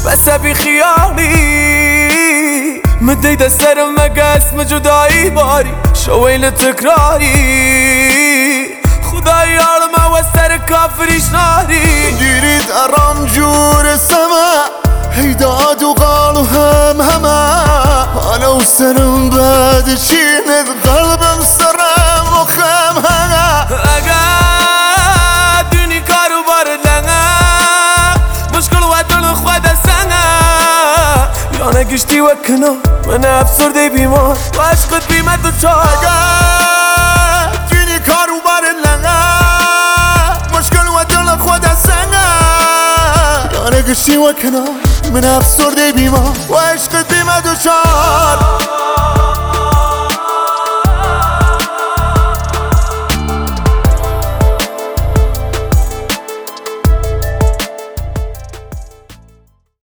بس بی خیالی مدی دسترم مگه اسم جدایی باری شویل تکراری خدای عالمه و سر کافریش ناری گیرید اران جور سما هیداد و قال و همه انا و سرم بعد چیند قلبم سرم و خمه اگه دونی کارو باردلنه مشکل و دل خود سنه یا نگشتی و کنا من افسرده بیمار و عشقت بیمت دو چار اگه دونی کارو باردلنه مشکل و دل خود سنه یا نگشتی و کنا من افسرده بیمار و عشقت بیمت دو چار